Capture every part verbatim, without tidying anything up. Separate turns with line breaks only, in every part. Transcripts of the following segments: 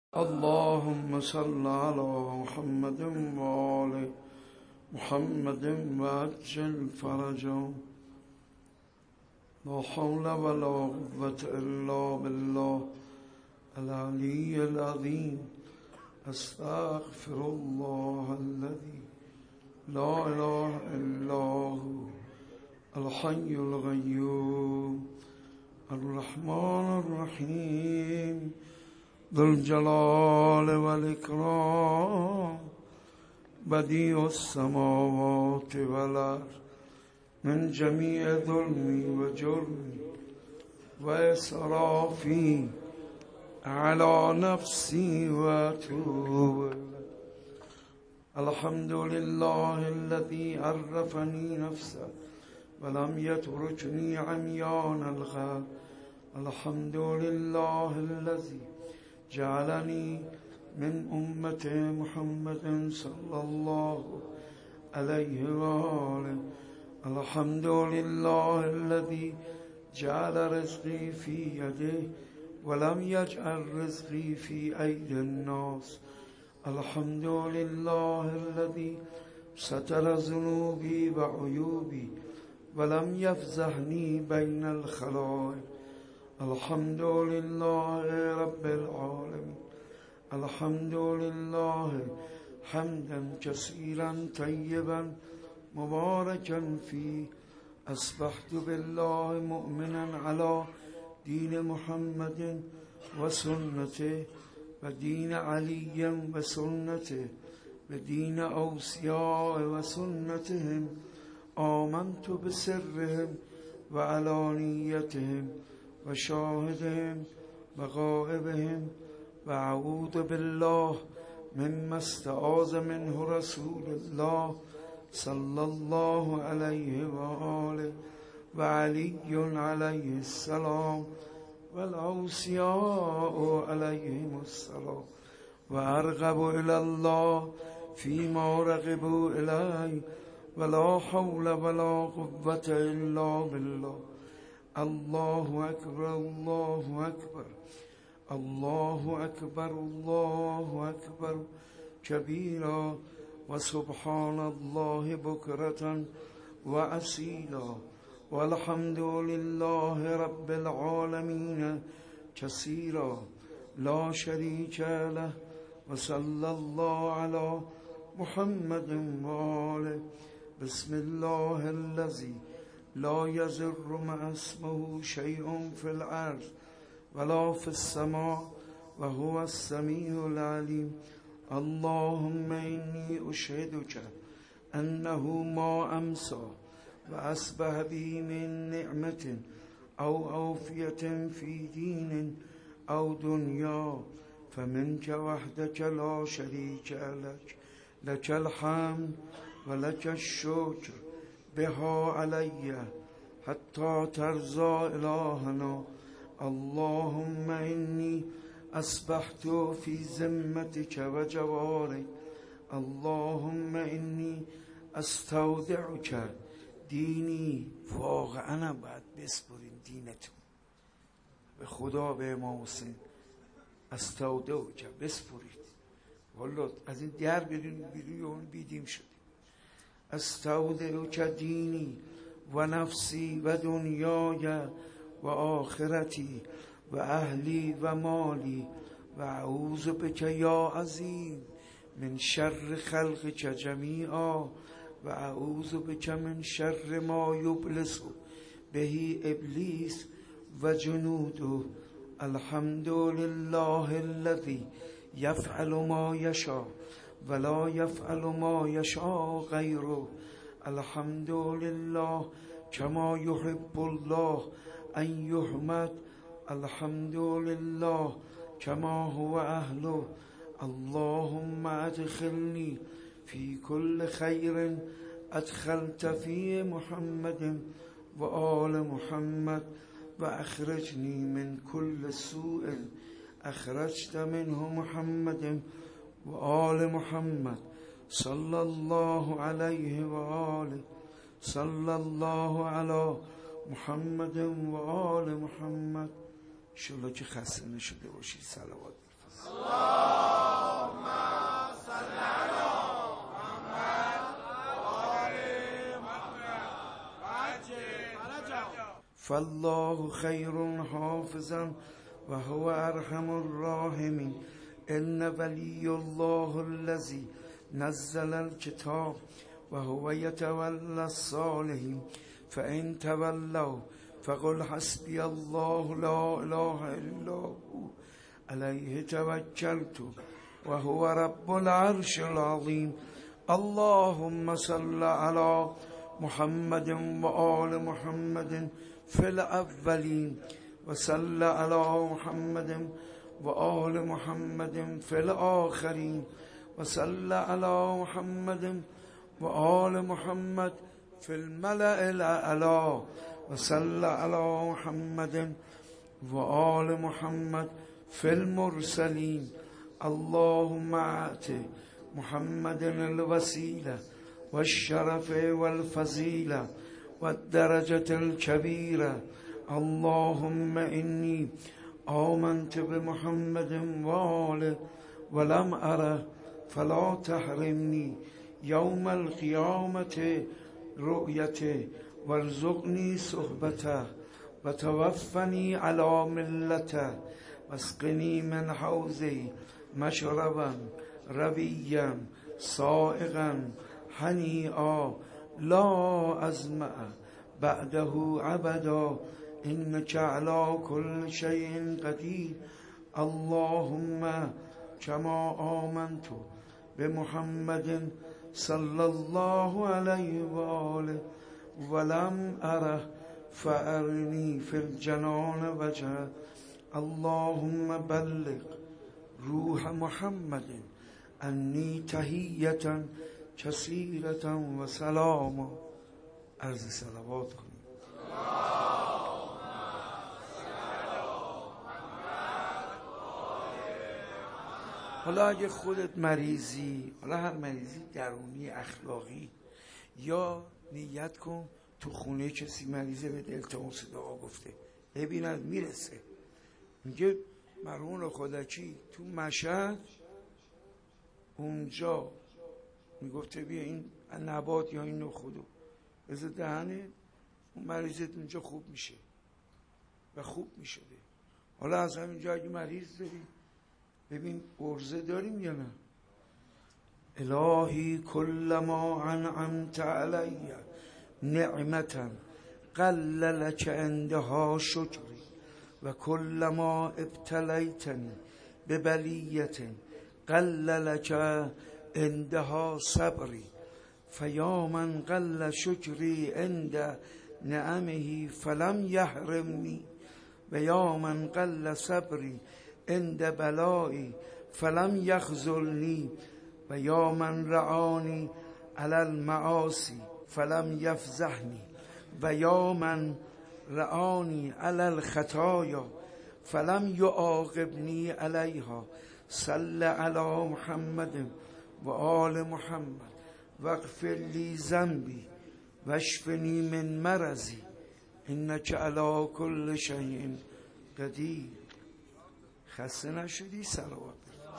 اللهم صل على محمد وآل محمد وعجل فرجهم. لا حول ولا قوة إلا بالله العلي العظيم. أستغفر الله الذي لا إله إلا هو الحي القيوم الرحمن الرحيم ذو الجلال والإكرام بديع السماوات والأرض من جميع ظلمي وجرمي وإسرافي على نفسي وأتوب. الحمد لله الذي عرفني نفسه ولم يتركني عميان الغرب. الحمد لله الذي جعلني من أمة محمد صلى الله عليه وآله. الحمد لله الذي جعل رزقي في يده ولم يجعل رزقي في أيدي الناس. الحمد لله الذي ستر ذنوبي وعيوبي ولم يفضحني بين الخلائق. الحمد لله رب العالمين. الحمد لله حمدا كثيرا طيبا مباركا فيه. أصبحت بالله مؤمنا على دين محمد وسنته ودين علي وسنته ودين أوصياء وسنتهم. آمنت بسرهم وعلانيتهم وشاهدهم وغائبهم وأعوذ بالله مما استعاذ منه رسول الله صلى الله عليه وآله وعلي عليه السلام والأوصياء عليهم السلام. وأرغب إلى الله فيما رغبوا إليه ولا حول ولا قوة إلا بالله. الله أكبر الله أكبر الله أكبر الله أكبر كبيرا وسبحان الله بكرة وأصيلا والحمد لله رب العالمين كثيرا لا شريك له. وصلى الله على محمد وآله. بسم الله الذي لا يضر مع اسمه شيء في الأرض ولا في السماء وهو السميع العليم. اللهم إني أشهدك أنه ما أمسى وأصبح بي من نعمة أو أوفية في دين أو دنيا فمنك وحدك لا شريك لك. لك الحمد ولك الشكر بها علي حتى ترضى إلهنا. اللهم إني أصبحت في ذمتك وجوارك. اللهم إني أستودعك دینی. واقعا باید بسپرین دینتون به خدا، به امام حسین. استودعک بسپرید. والا از این در بیرون بیرون بیدیم شدیم. استودعک دینی و نفسی و دنیای و آخرتی و اهلی و مالی و اعوذ بک یا عظیم من شر خلقک جمیعا و اعوذ بک من شر ما یبلس به ابلیس و جنوده. الحمد لله الذي يفعل ما يشاء ولا يفعل ما يشاء غيره. الحمد لله كما يحب الله أن يحمد. الحمد لله كما هو أهله. اللهم أدخلني في كل خير أدخلت في محمد وآل محمد وأخرجني من كل سوء أخرجت منه محمد وآل محمد صلى الله عليه وآله. صلى الله على محمد وآل محمد. انشالله که خسته نشده باشید. صلوات بفرستید. فالله خير حافظا وهو أرحم الراحمين. إن ولي الله الذي نزل الكتاب وهو يتولى الصالحين فإن تولوا فقل حسبي الله لا إله إلا هو عليه توكلت وهو رب العرش العظيم. اللهم صل على محمد وآل محمد في الأولين وصل على محمد وآل محمد في الآخرين وصل على محمد وآل محمد في الملأ الأعلى وصل على محمد وآل محمد في المرسلين. اللهم آت محمد الوسيلة والشرف والفضيلة والدرجة الكبيرة. اللهم إني آمنت بمحمد وآله ولم أره فلا تحرمني يوم القيامة رؤيته وارزقني صحبته وتوفني على ملته واسقني من حوضي مشربا رويا صائغا هنيئا لا أظمأ بعده أبدا إنك على كل شيء قدير. اللهم كما آمنت بمحمد صلى الله عليه وآله ولم أره فأرني في الجنان وجهه. اللهم بلغ روح محمد انی تحیتا کثیرتا و سلاما. عرض صلوات کنیم. حالا اگه خودت مریضی، حالا هر مریضی درونی اخلاقی، یا نیت کن تو خونه کسی مریضه به التماس دعا گفته ببیند میرسه. میگه مرحوم خودکی تو مشهد اونجا میگفته بیا این نبات یا این نخودو بذار دهنه، اون مریضت اونجا خوب میشه و خوب میشده. حالا از همینجا اگه مریض داری ببین ارزه داریم یا نه. الهی کل ما انعمت علی نعمتا قل لک عندها شکری و کل ما ابتلیتنی ببلیت قل لک عندها صبری فیا من قل شکری عند نعمه فلم یحرمنی و یا من قل صبری عند بلایی فلم یخذلنی و یا من رعانی علی المعاصی فلم یفضحنی و یا من رعانی علی الخطایا فلم یعاقبنی علیها. صل علی محمد و آل محمد واغفر لی ذنبی واشفنی من مرضی انک علی کل شیء قدیر. خسته نشدی؟ صلوات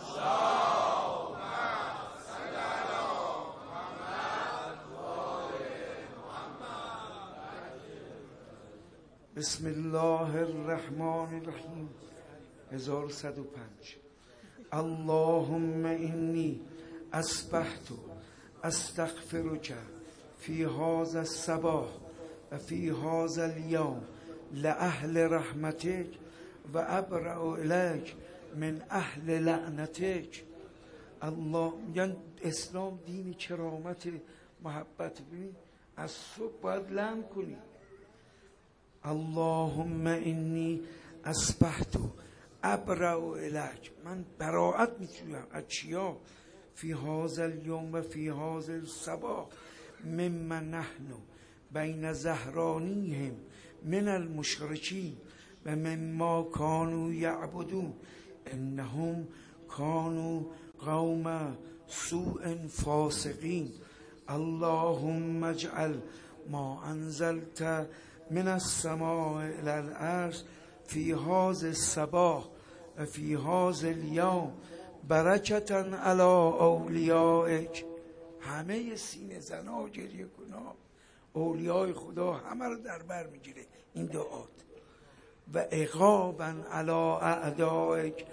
بسم الله الرحمن الرحیم. هزار و صد و پنج. اللهم اینی اصبحت استغفرک فی هذا الصباح و فی هذا اليوم لأهل رحمتک و ابرأ الیک من اهل لعنتک. الله میگن اسلام دین کرامت محبت. ببین از صبح باید لعن کنی. اللهم اینی اصبحت ابرأ الیک، من براءت میجویم از چیا؟ فی هذا الیوم و فی هذا الصباح ممن نحن بین ظهرانیهم من المشرکین و مما کانوا یعبدون انهم کانوا قوم سوء فاسقین. اللهم اجعل ما انزلت من السماء الى الارض فی هذا الصباح و فی هذا اليوم برکتا علی اولیائک. همه سینه زنا گریه کنا اولیای خدا همه رو در بر میگیره این دعات. و عقابا علی اعدائک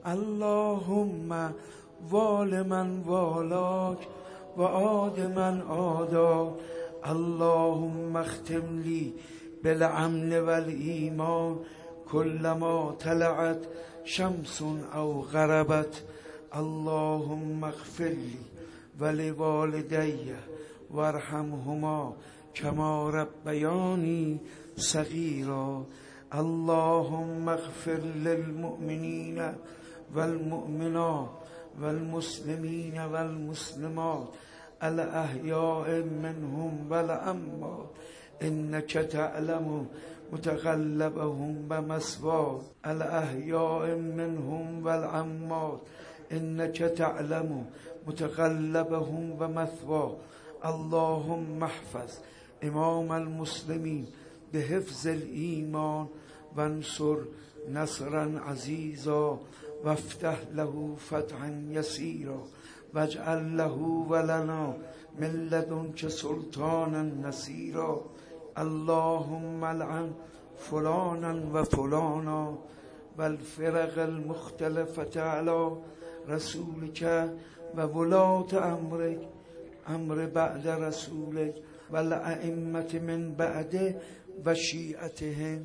اللهم وال من والاک و عاد من عاداک اللهم اختم لی بالامن والایمان كلما طلعت شمس او غربت اللهم اغفر لي ولوالدي وارحمهما كما ربياني صغيرا اللهم اغفر للمؤمنين والمؤمنات والمسلمين والمسلمات الأحياء منهم والأموات إنك تعلم متقلبهم ومثواهم الأحياء منهم والأموات إنك تعلم متقلبهم ومثواهم اللهم احفظ إمام المسلمين بحفظ الإيمان وانصر نصرا عزيزا وافتح له فتحا يسيرا واجعل له ولنا من لدنك سلطانا نصيرا اللهم العن فلانا وفلانا والفرق المختلفة على رسولك وولاة أمرك أمر بعد رسولك والأئمة من بعد و شیعتهم.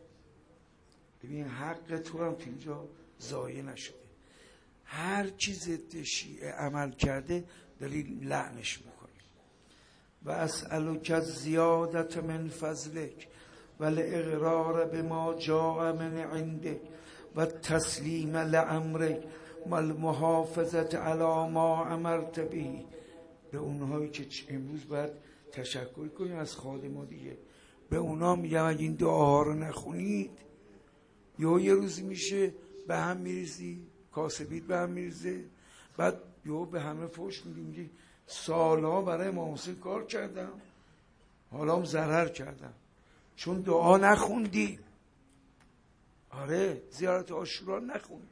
ببین حق تو هم اینجا ضایع نشده. هر چی ضد شیعه عمل کرده داری لعنش میکنی. و اسألک زیادت من فضلک و الاقرار بما جاء من عندک و تسلیم لامرک و المحافظت علی ما امرت به. به اونهایی که امروز باید تشکر کنیم از خادم دیگه، به اونا میگم اگه این دعاها رو نخونید یا یه روزی میشه به هم میریزی، کاسبید به هم میریزه، بعد یا به همه فوش میدی، میگی سالها برای امام حسین کار کردم حالا هم ضرر کردم چون دعا نخوندی. آره زیارت عاشورا نخوندی.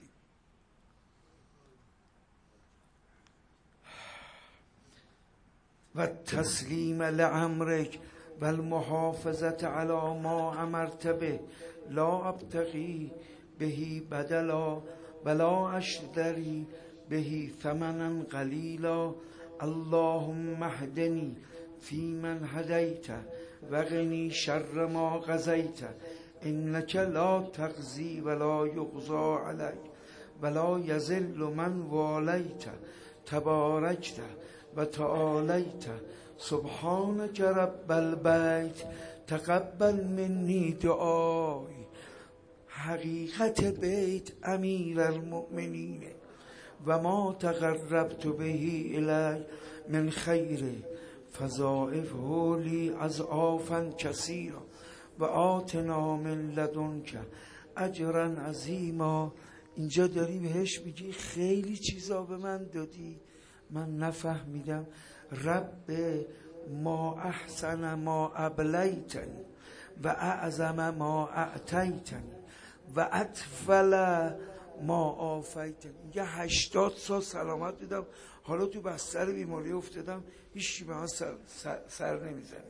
و تسلیم لامرک و المحافظت علی ما امرت به لا ابتغی بهی بدلا ولا اشتری بهی ثمنا قلیلا اللهم اهدنی فی من هدیت و قنی شر ما قضیت انک لا تقضی ولا یقضی علیک ولا یذل من والیت تبارکت و تعالیت سبحانک رب البیت تقبل منی دعای. حقیقت بیت امیر المؤمنین و ما تقربت بهی الی من خیر فضائفه لی اضعافا کثیرا و آتنا من لدنک اجرا عظیما. اینجا داری بهش میگی خیلی چیزا به من دادی من نفهمیدم. رب ما احسن ما ابلیتنی و اعظم ما اعطیتنی و اطفل ما آفیتنی. میگه هشتاد سال سلامت دیدم حالا تو بستر بیماری افتادم هیچی به من سر, سر, سر نمیزنه.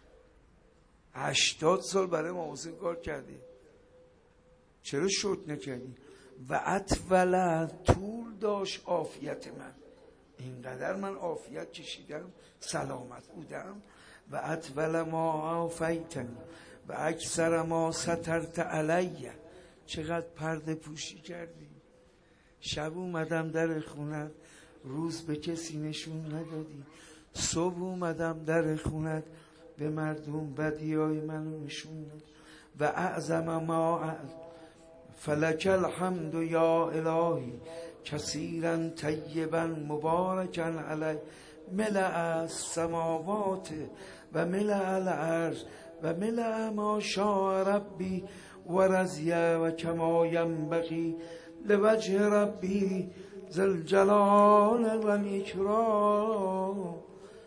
هشتاد سال برای ما حسین کار کردی چرا شد نکردی؟ و اطفل طول داشت عافیت من، اینقدر من عافیت کشیدم سلامت بودم. و اطول ما عافیتنی و اکثر ما سترت علیه. چقدر پرده پوشی کردی. شب اومدم در خونت روز به کسی نشون ندادی، صبح اومدم در خونت به مردم بدیای منو نشون ندادی. و اعظم ما فلک الحمد یا الهی کثیرا طیبا مبارکا علی ملء السماوات و ملء الارض و ملء ما شاء ربی و رضی و کما ینبغی لوجه ربی ذی الجلال و الاکرام.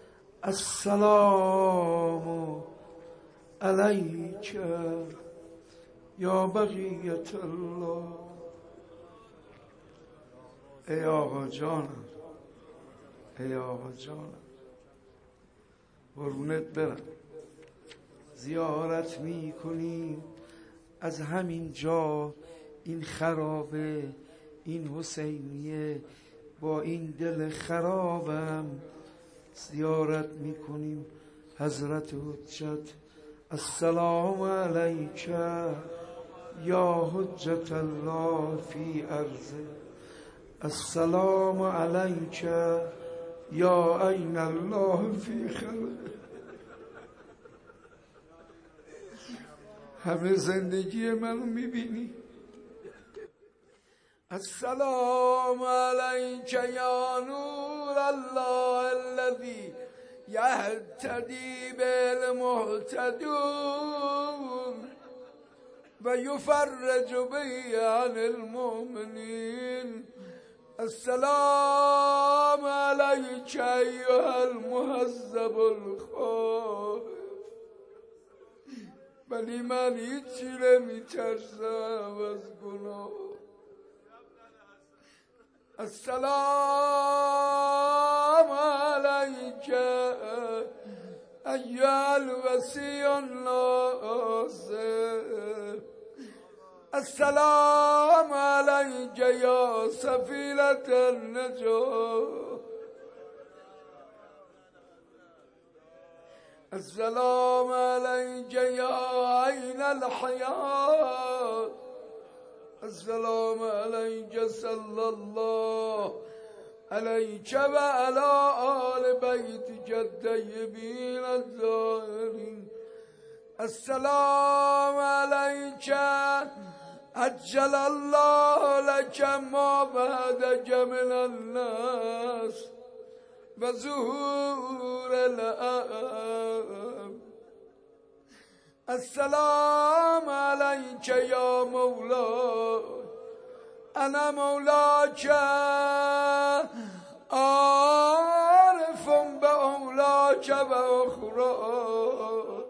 السلام علیک یا بقیت الله. ای آقا جانم، ای آقا جانم، قربونت برم. زیارت می کنیم از همین جا این خرابه این حسینیه با این دل خرابم زیارت می کنیم حضرت حجت السلام علیک یا حجت الله فی ارضه السلام علیک یا عین الله فی خلقه. همه زندگی منو میبینی. السلام علیک یا نور الله الذی یهتدی بالمهتدون و یفرج به عن المؤمنین. السلام علیک ایها المهذب الخائف. ولی من هیچی نمیترسم از گناه. السلام علیک ایها الوصی الناصر. السلام علیک یا سفینة النجاة. السلام علیک یا عین الحیات. السلام علیک صلی الله علیک و علی آل بیتک الطیبین الطاهرین. السلام علیک عجل الله لك ما بعدك من الناس و ظهور الأيام. السلام علیک یا مولا انا مولاک عارف بأولاک و اخراک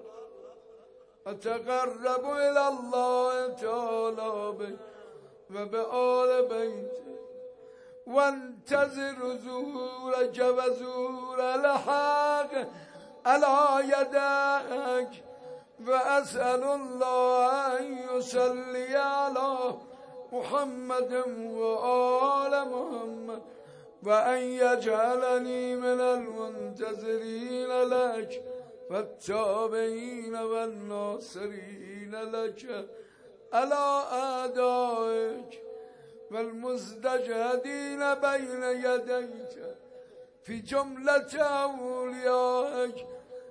اتقرب الى الله تعالی و به آل بیته وانتظر ظهورک و ظهور الحق علی یدک و اسأل الله ان یصلی علی محمد و آل محمد و ان یجعلنی من المنتظرین لک و التابعین و الناصرین لک علی اعدائک و المزدجدین بین یدیک فی جملت اولیائک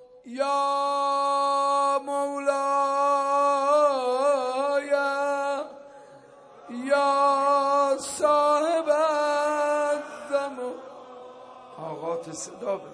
یا مولاي یا صاحب الزمان. آغات صدا بده.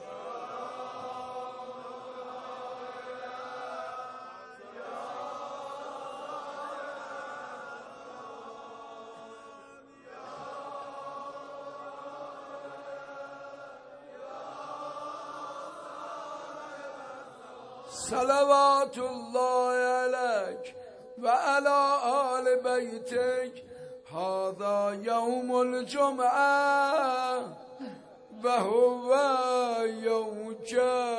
صلوات الله علیک و علی آل بیتک. هذا یوم الجمعه و هو یومک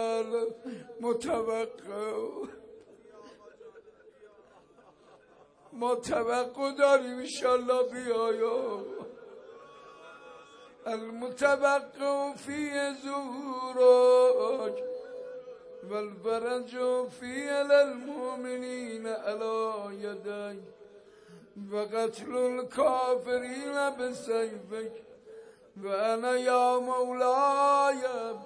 المتوقع. ما توقع داریم انشالله بیایم. المتوقع فی ظهورک والفرج فی للمؤمنین علی یدیک و قتل الکافرین بسیفک و انا یا مولاي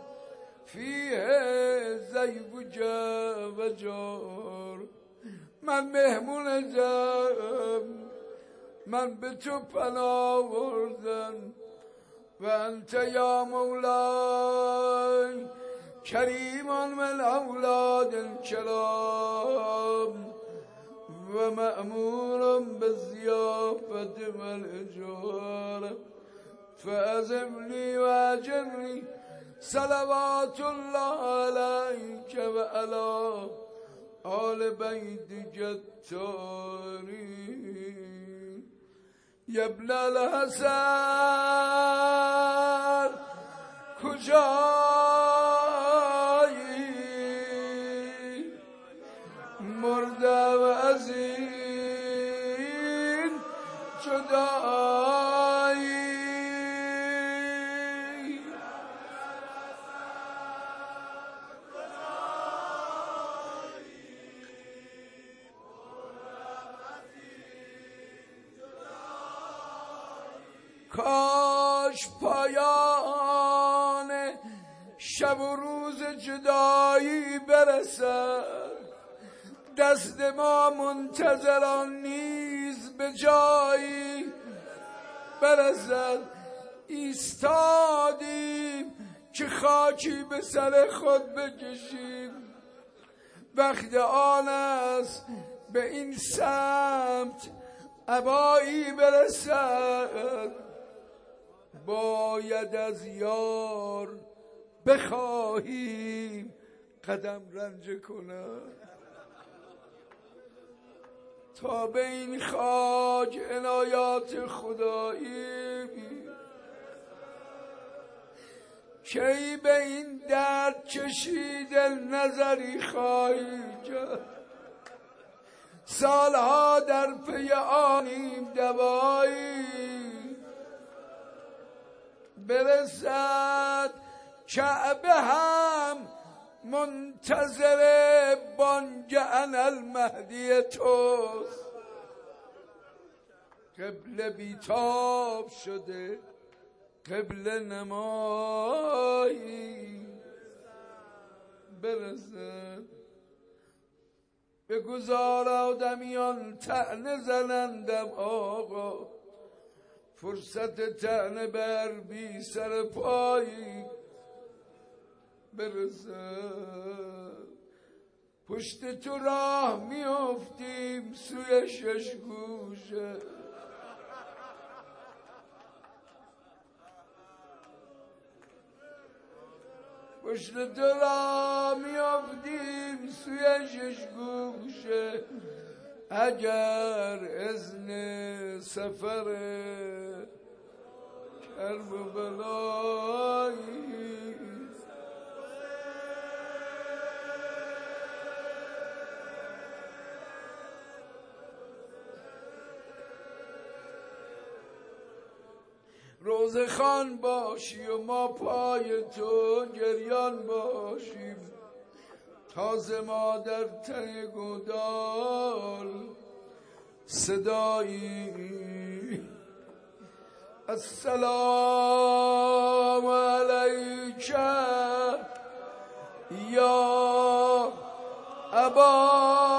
فیه زیبک و جار. من مهمونتم، من به تو پناه بردم و انت یا مولاي کریم من اولاد الکرام و مأمور بالضیافت والاجار فاعزمنی و اجرنی. صلوات الله علیک و علی آل بیتک الطاهرین. یا ابن الحسن کجایی کاش پایان شب و روز جدایی برسد، دست ما منتظران نیز به جایی برسد. ایستادیم که خاکی به سر خود بکشیم، وقت آن است به این سمت ابایی برسد. باید از یار بخواهیم قدم رنج کند، تا به این خاک عنایات خدایی کی به این درد کشیده نظری خواهی کرد. سالها در پی آنیم دوایی برسد، کعبه هم منتظر بانگ انالمهدی توست. قبله بیتاب شده قبله نمایی برسد. بگذار آدمیان طعنه زنندم آقا، فرصت طعنه بر بی سر پایی برسد. پشت تو راه میافتیم سوی شش گوشه، پشت تو راه میافتیم سوی شش گوشه. اگر اذن سفر کرب و بلایی روزه خان باشی و ما پای تو گریان باشیم، تازه ما در ته گودال صدایی. السلام علیک یا ابا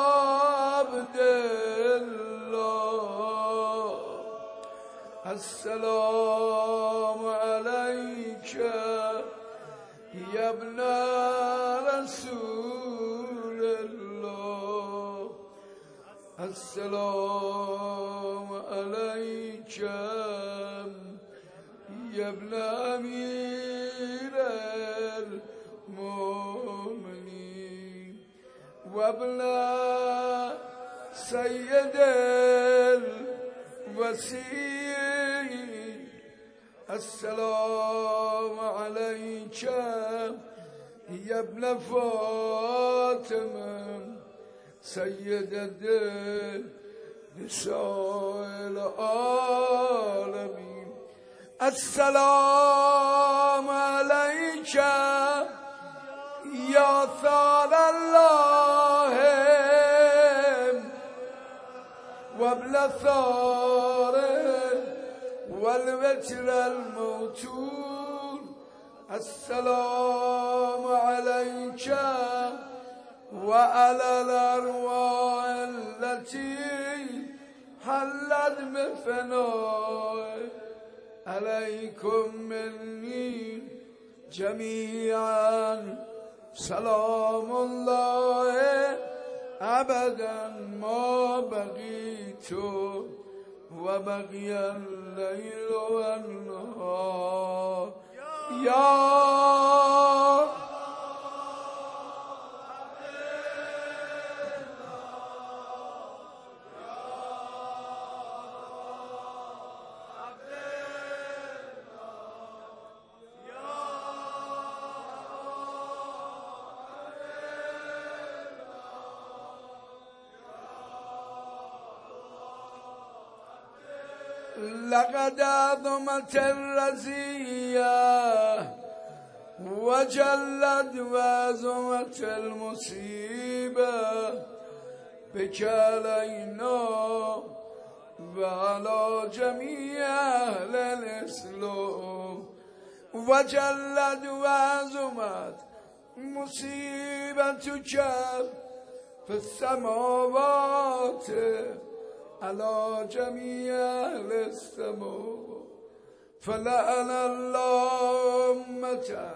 عبدالله، السلام علیک یا ابن رسول الله، السلام علیک یا ابن امیر المؤمنین و ابن سید الوصیین. السلام علیک یا ابن فاطمه سیدة نساء العالمین. السلام علیک یا ثار الله و ابن ثاره والوتر الموتور. السلام علیک وعلى الأرواح التي حلت بفنائك، عليكم مني جميعا سلام الله أبدا ما بقيت وبقي الليل والنهار. يا لقد عظمت الرزية وجلت وعظمت المصيبة بك علينا و علی جمیع اهل الاسلام و جلد و عظمت مصیبت کرد فی السماوات علی جمیع اهل السماوات فلعن الله امة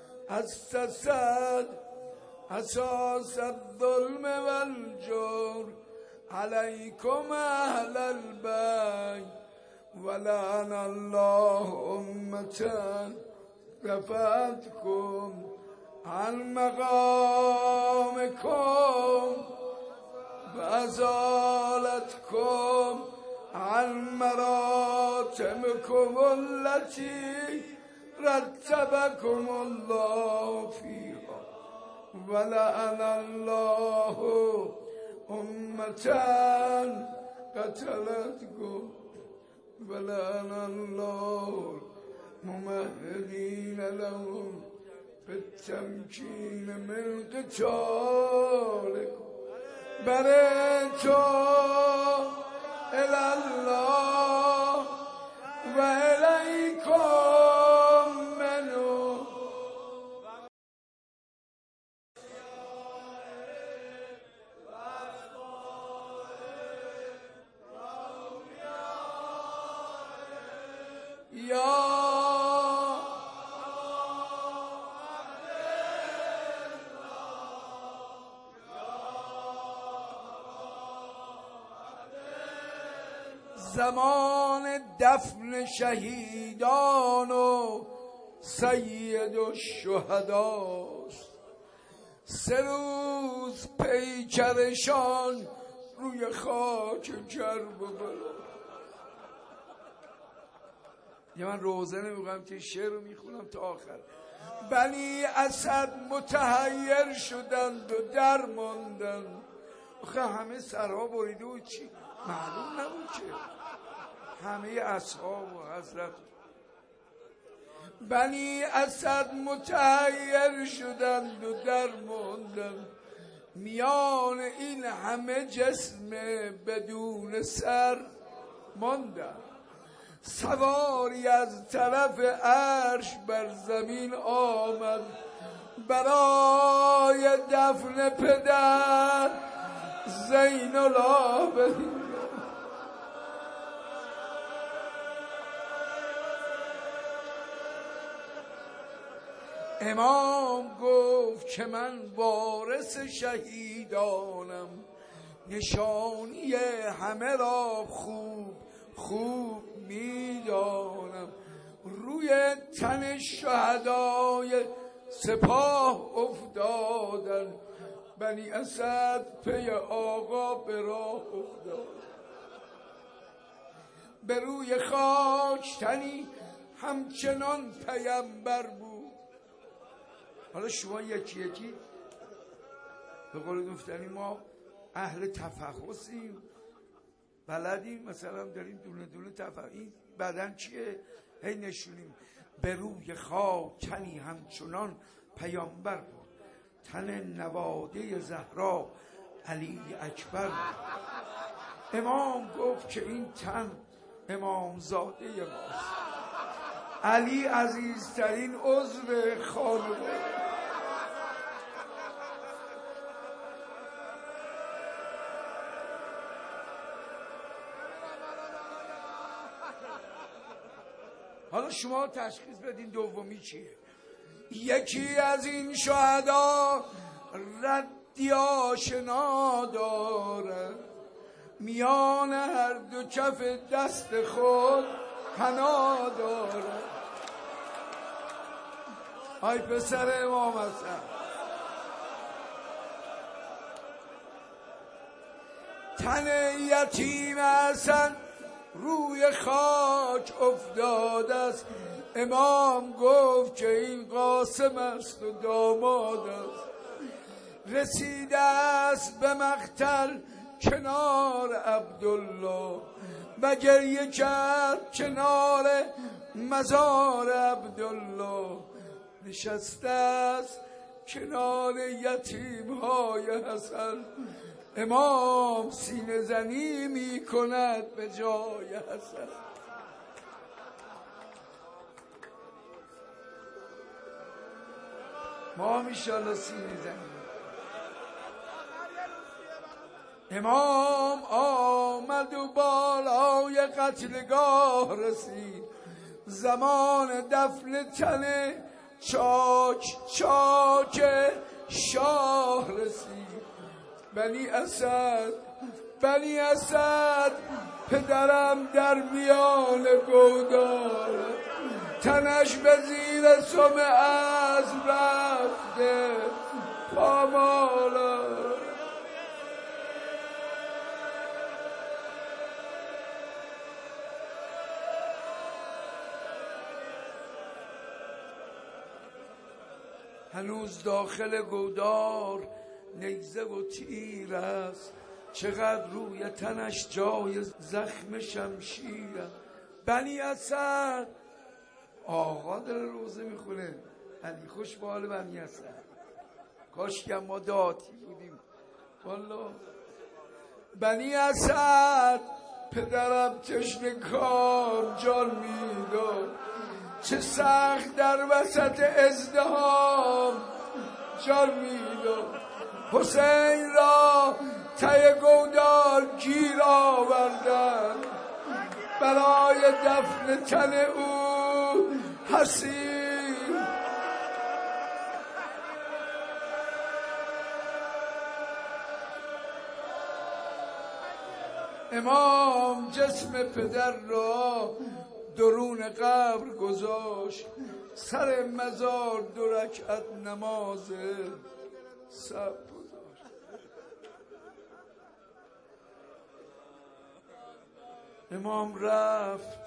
اسست اساس الظلم والجور علیکم اهل البیت ولعن الله امة رفعتکم عن مقامکم وازالتکم عن مراتبکم التي رتبکم الله فیها ولعن الله امة قتلتکم ولعن الله ممهدین لهم بالتمكين من قتالكم برئت إلى الله وإليكم منه يا زمان دفن شهیدان و سید الشهداست سه روز پیکرشان روی خاک کربلا. یه من روزه نمیگم که شعر رو میخونم تا آخر. بنی اسد متحیر شدند و در ماندند. آخه همه سرها بریده و چی معلوم نبود که همه اصحاب و حضرت. بنی اسد متحیر شدند و در ماندند میان این همه جسم بدون سر ماندند. سواری از طرف عرش بر زمین آمد برای دفن پدر زین العابدین. امام گفت که من وارث شهیدانم، نشانی همه را خوب خوب میدانم. روی تن شهدای سپاه افتادن، بنی اسد پی آقا به راه افتاد. به روی خاک تنی همچنان پیمبر بود. حالا شما یکی یکی به قول گفتنی ما اهل تفحصیم، بلدیم، مثلا داریم دونه دونه تفحص این بدن چیه هی نشونیم. به روی خاک تنی همچنان پیامبر بود، تن نواده زهرا علی اکبر بود. امام گفت که این تن امامزاده ماست، علی عزیزترین عضو خانواده. حالا شما تشخیص بدین دومی چیه. یکی از این شهدا ردی آشنا دارد، میان هر دو کف دست خود حنا دارد. ای پسر امام حسن، تن یتیم حسن روی خاک افتاده است. امام گفت که این قاسم است و داماد است. رسیده است به مقتل کنار عبدالله و گریه کرد کنار مزار عبدالله. نشسته است کنار یتیم های حسن امام سینه زنی می کند به جای حسن. ما میشالله سینه زنی. امام آمد و بالای قتلگاه رسید، زمان دفن تن چاک چاک شاه رسید. بنی اسد بنی اسد پدرم در میان گودال، تنش به زیر سم از رفته پامالا. هنوز داخل گودار نیزه و تیر است، چقدر روی تنش جای زخم شمشیر است. بنی اسد آقا داره روزه میخونه، علی خوش به حال بنی اسد. کاش که ما داتی بودیم والله. بنی اسد پدرم تشنه کار جان میداد، چه سخت در وسط ازدحام جان میداد. حسین را ته گودار گیر آوردن، برای دفن تن او حسین. امام جسم پدر را درون قبر گذاشت، سر مزار دو رکعت نماز سب گذاشت. امام رفت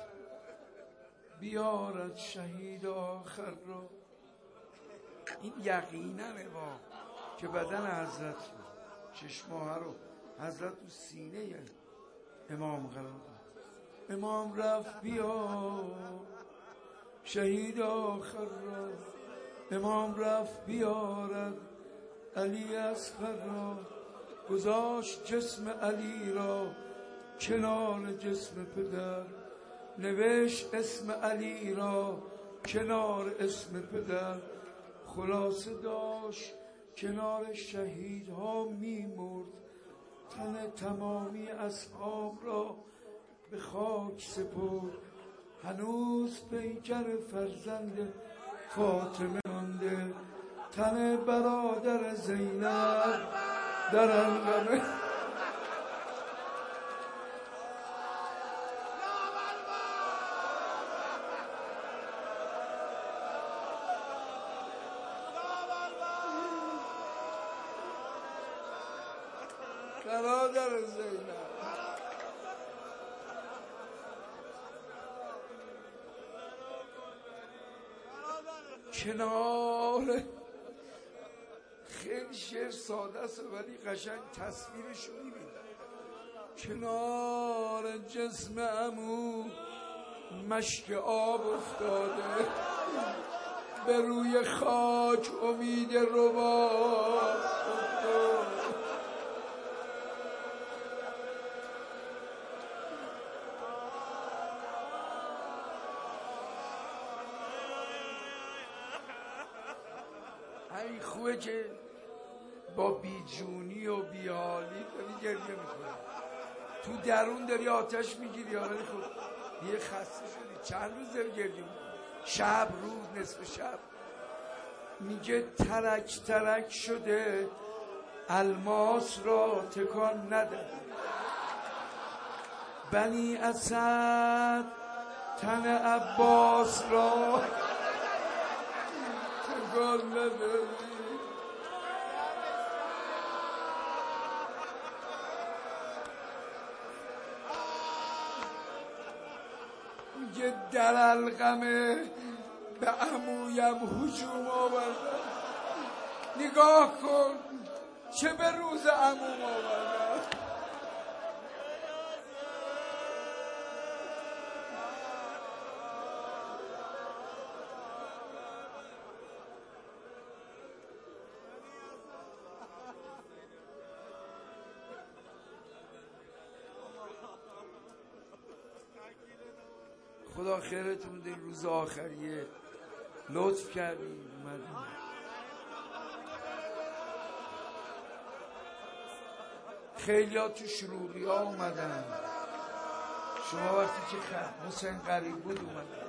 بیارد شهید آخر را. این یقیننه با که بدن حضرت چشمه رو حضرت تو سینه امام قرار داد. امام رفت بیا شهید آخر را. امام رفت بیارد علی اصغر را، گذاشت جسم علی را کنار جسم پدر، نوشت اسم علی را کنار اسم پدر. خلاصه داشت کنار شهیدها میمرد، تن تمامی اصحاب را به خاک سپرد. هنوز پیکر فرزند فاطمه مانده، تن برادر زینب در انغمه. برادر زینب کنار، خیلی شعر ساده است ولی قشنگ تصویرش رو می‌بینی. کنار جسم عمو مشک آب افتاده، به روی خاک امید رباب افتاده. این خوبه که با بیجونی و بیحالی داری گریه میکنی، تو درون داری آتش میگیری، ولی خب یه خسته شدی. چند روز داری گریه میکنی، شب روز نصف شب. میگه ترک ترک شده الماس را تکان نده. بنی اسد تن عباس را تکان نده. میگه در القمه به عمویم هجوم آوردن. نگاه کن چه به روز عموم آوردن. خدا خیرتون بده. روز آخریه لطف کردیم اومدیم. خیلی ها تو شروعی ها اومدن. شما وقتی که خ... حسین قریب بود اومدن.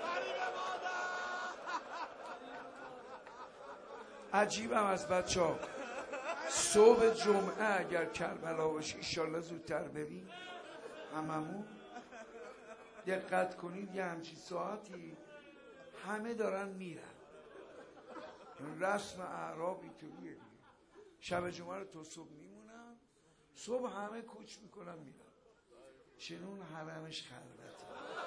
عجیبم از بچه ها صبح جمعه اگر کربلا باشه ایشالله زودتر بریم هممون دقت کنید یه همچین ساعتی همه دارن میرن. رسم اعراب اینطوریه. شب جمعه رو تو صبح میمونن، صبح همه کوچ میکنن میرن. چنون حرمش خلوته.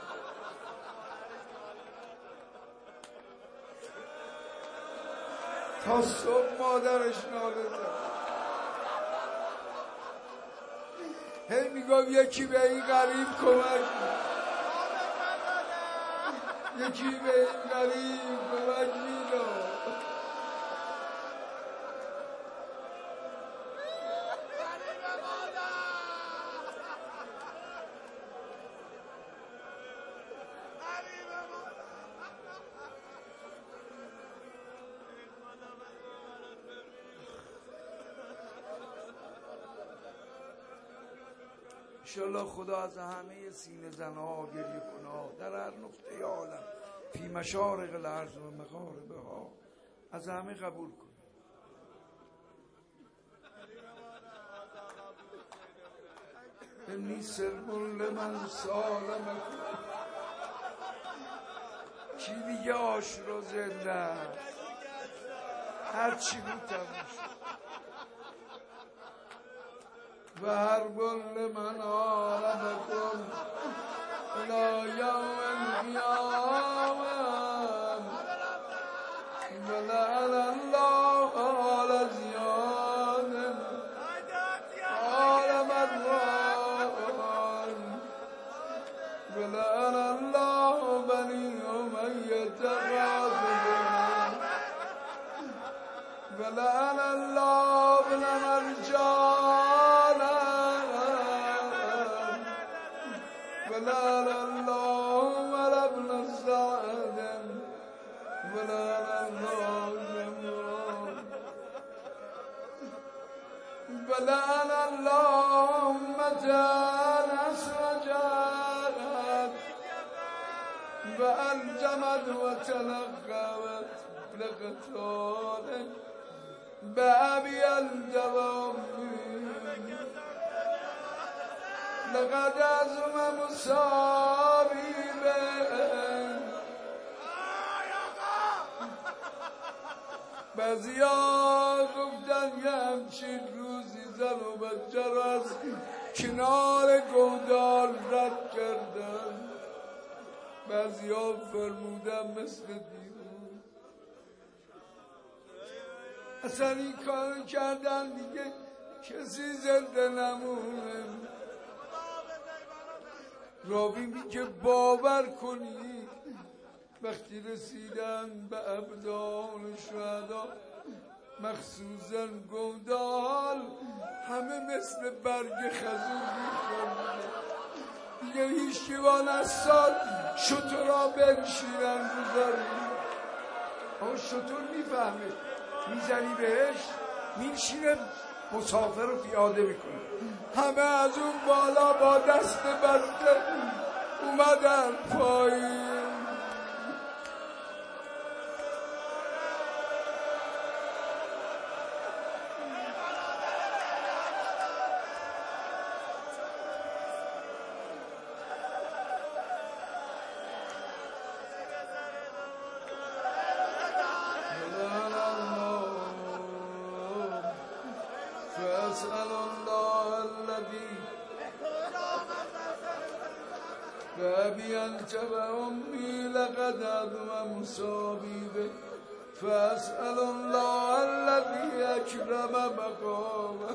تا صبح مادرش ناله زد. هی میگم یکی به این غریب کمک، یکی به این غریب کمک میداد. انشالله خدا از همه سینه زنها گریه کنها در هر نقطه عالم فی مشارق الارض و مغاربها از همه قبول کنه. انی سرمون لمن سالمکن. کی دیگه عاشورا زنده است؟ هر چی بود تموم شد. و هر بل من آربکم الى یوم القیامه ولعن الله على زیان قال مروان ولعن الله بنی امیة غاصبین ولعن الله ابن مرجان ولعن الله على ابن سعد ولعن الله جميعا ولعن الله أمة أسرجت وألجمت وتلقبت لقتال بأبي الجواب لقد عزم مصابي بعضیا گفتن یه همچین روزی زن و بچه را از کنار گودال رد کردن. بعضیا فرمودن مثل دیروز. اصلا این کار کردن دیگه کسی زنده نمونه. راوی میگه باور کنید وقتی رسیدن به ابدان شهدا مخصوصا گودال همه مثل برگ خزون میخوردن. دیگه هیچ کیوان از سال شترها بنشینن گذاریم. اما شتر میفهمه میزنی بهش میشینه مسافر رو پیاده میکنه. همه از اون بالا با دست بسته اومدن پایین. فاسأل الله الذي أكرم مقامه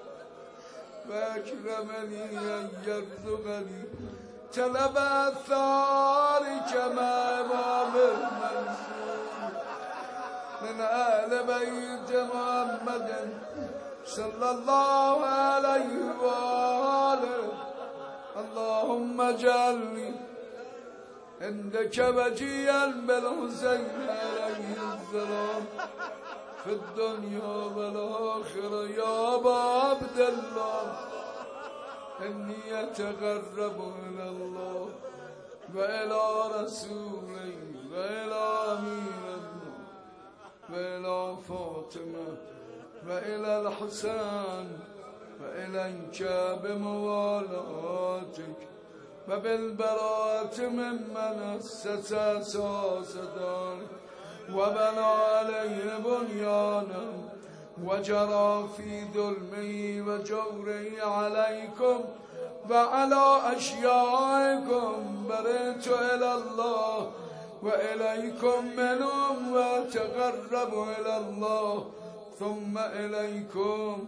وأكرمني أن يرزقني طلب آثار كما إمام المنصور من آل بيت محمد صلى الله عليه وآله. اللهم اجعلني عندك وجيا بالحسين عليه السلام في الدنيا والآخرة يا أبا عبد الله إني أتقرب إلى الله وإلى رسوله وإلى أمير الله وإلى فاطمة وإلى الحسن وإليك بموالاتك وبالبراءة ممن أسس أساس دارك وبنى عليه بنيانا وجرى في ظلمه وجوره عليكم وعلى أشيائكم. برئت إلى الله وإليكم منهم وأتقرب إلى الله ثم إليكم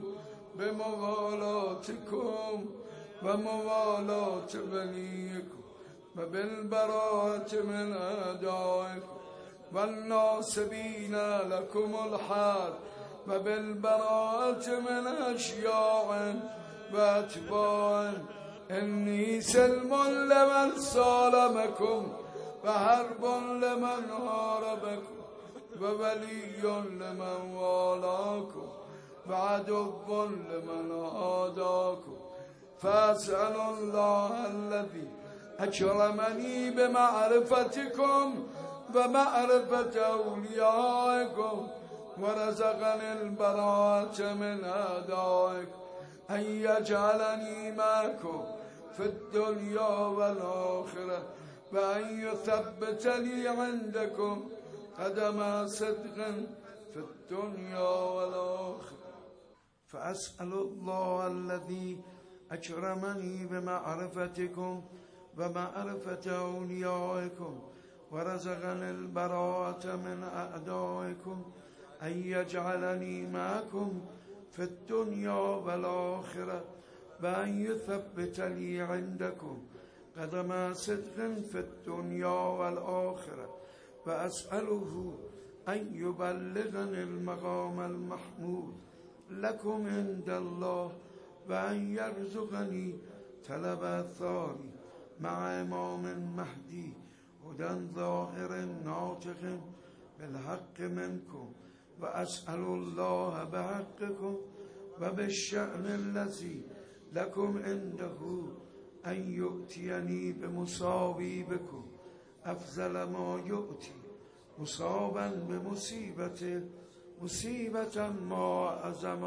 بموالاتكم وموالاة وليكم وبالبراءة من أعدائكم والناصبين لكم الحال وبالبراءة من أشياع وأتباع. إني سلم لمن صالمكم وحرب لمن هاربكم وولي لمن والاكم وعدو لمن عاداكم. فأسأل الله الذي أكرمني بمعرفتكم ومعرفة أوليائكم ورزقني البراءة من أعدائكم أن يجعلني معكم في الدنيا والآخرة وأن يثبت لي عندكم قدم صدق في الدنيا والآخرة. فأسأل الله الذي أكرمني بمعرفتكم ومعرفة أوليائكم ورزقني البراءة من أعدائكم أن يجعلني معكم في الدنيا والآخرة وأن يثبت لي عندكم قدم صدق في الدنيا والآخرة. وأسأله أن يبلغني المقام المحمود لكم عند الله وأن يرزقني طلب الثاني مع إمام مهدي هدى ظاهر ناطق بالحق منكم. وأسأل الله بحقكم وبالشأن الذي لكم عنده أن يؤتيني بمصابي بكم أفضل ما يؤتي مصابا بمصيبته مصيبة ما أعظم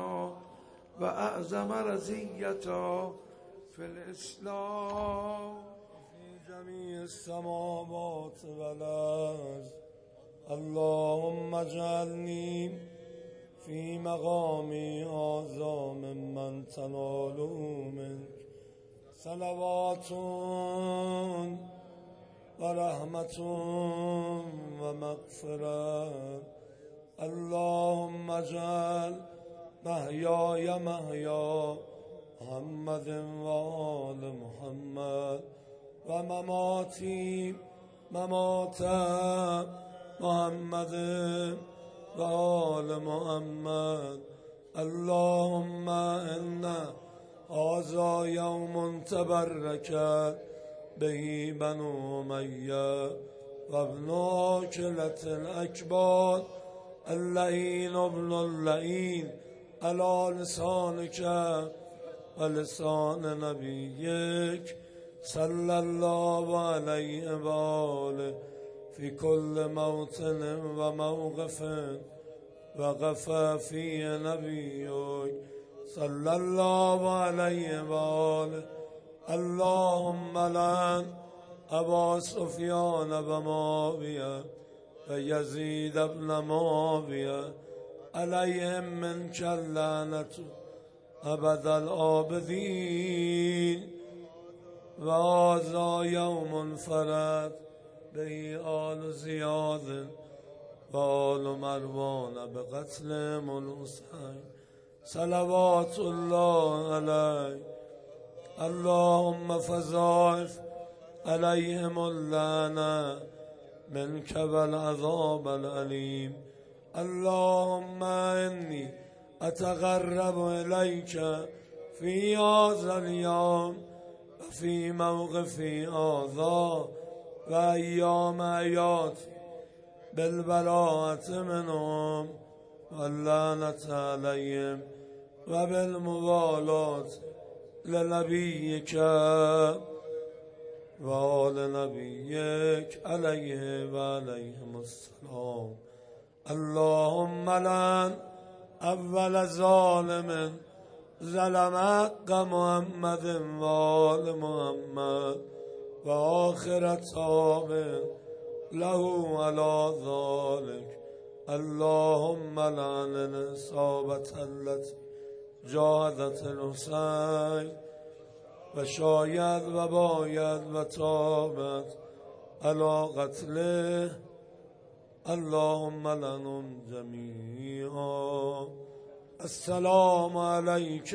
وأعظم رزية في الإسلام
في جميع السماوات والأرض. اللهم اجعلني في مقامي هذا ممن تنال منك صلوات ورحمة ومغفرة. اللهم اجعل محياي محيا محمد وآل محمد ومماتي ممات محمد وآل محمد. اللهم إنا هذا يوم تبرك به بنو أمية وابن عاكلة الأكبر اللعين ابن اللعين على لسانك ولسان نبيك صلى الله عليه وآله في كل موطن وموقف وقف فيه نبيك صلى الله عليه وآله. اللهم لعن أبا سفيان ومعاوية ويزيد بن معاوية عليهم منك اللعنة أبد الآبدين. وهذا يوم فرد به آل زياد وآل مروان بقتلهم الحسين صلوات الله عليه. اللهم فضاعف عليهم اللعنة منك والعذاب الأليم. اللهم إني أتقرب إليك في هذا اليوم وفي موقفي هذا و ایام حیات بالبراءة منهم واللعنة عليهم و بالموالاة لنبيك و آل نبيك عليه و عليهم السلام. اللهم لعن اول ظالم ظلم حق محمد و آل محمد و آخر تابع له على ذلك. اللهم لعن العصابة التي جاهدت الحسين و شاید و باید و تابت على قتله. اللهم لعنهم جميعا. السلام عليك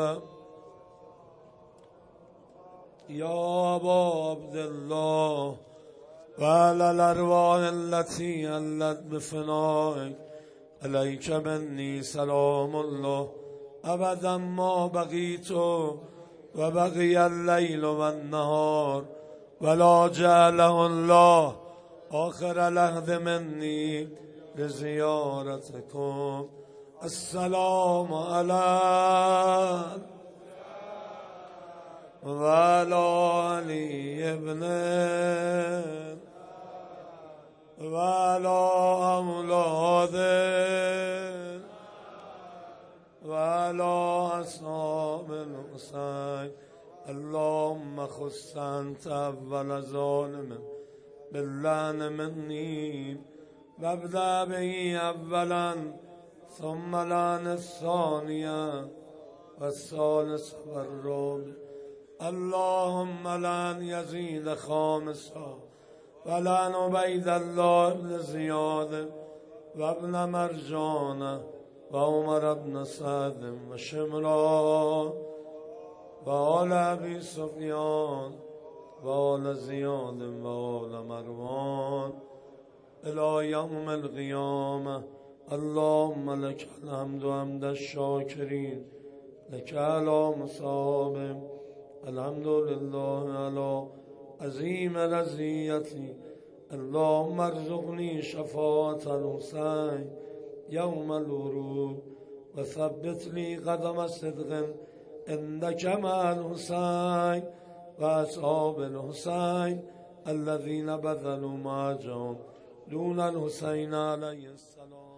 يا أبا عبد الله وعلى الأرواح التي علت بفنائك. عليك مني سلام الله أبدا ما بقيت وبقي الليل والنهار ولا جعله الله آخر العهد مني لزيارتكم. السلام على وعلى علي ابن وعلى أولاده وعلى أصحاب الحسين. اللهم خص أنت أول ظالم باللعن مني وابدأ به أولا ثم لعن الثانية والثالث والرابع. اللهم لعن يزيد خامسا ولعن عبيد الله بن زياد وابن مرجان وعمر بن سعد وشمرا وآل أبي سفيان وآل زياد وآل مروان إلى يوم القيامة. اللهم لك الحمد حمد الشاكرين لك على مصاب. الحمد لله على عظيم رزيتي. اللهم ارزقني شفاعة الحسين يوم الورود وثبت لي قدم صدق عندك مع الحسين وأصحاب الحسين الذين بذلوا معهم دون الحسين عليه السلام.